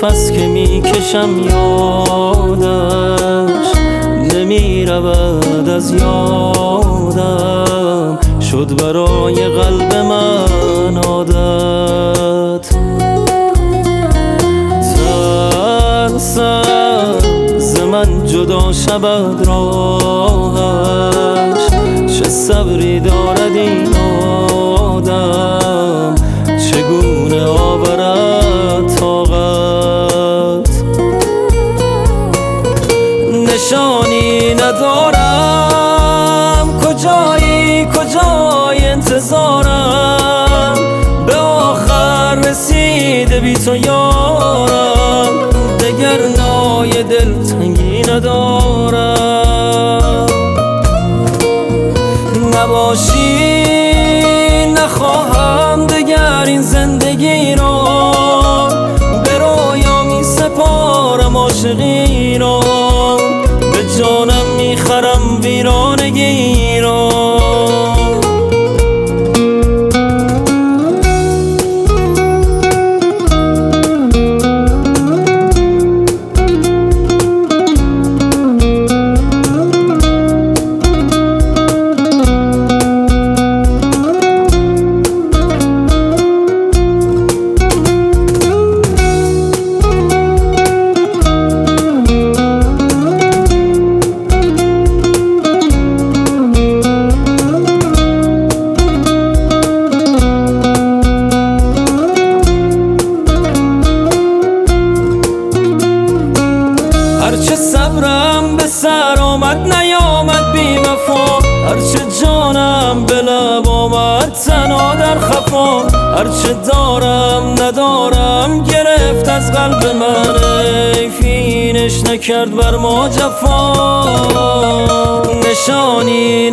نفس که میکشم یادش نمیرود از یادم، شد برای قلب من عادت. ترسم ز من جدا شود راهش، چه صبری دارد این آدم، چگونه آورد طاقت. نشانی ندارم کجایی کجای انتظارم، به آخر رسیده بی تو یارم، دگر نای دلتنگی ندارم. نباشی نخواهم دگر این زندگی را، به رویا می سپارم عاشقی را، به جانم میخرم ویرانگی را. هرچه صبرم به سر آمد نیامد بی وفا، هرچه جانم به لب آمد تنها در خفا، هرچه دارم ندارم گرفت از قلب من، حیفینش نکرد بر ما جفا. نشانی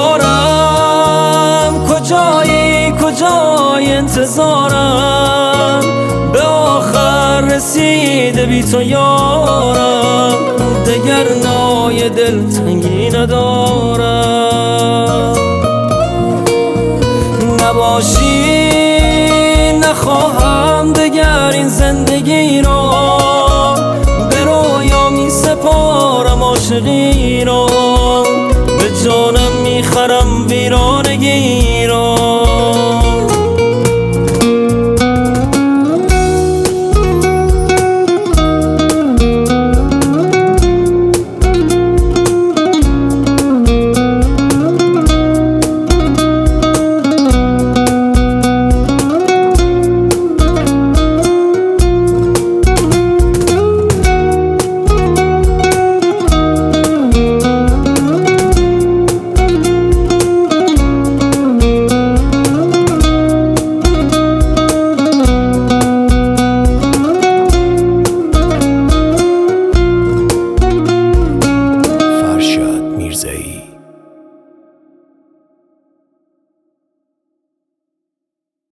ندارم کجایی کجای انتظارم، به آخر رسیده بی تو یارم، دگر نای دلتنگی ندارم. نباشی نخواهم دگر این زندگی را، به رویا می سپارم عاشقی را،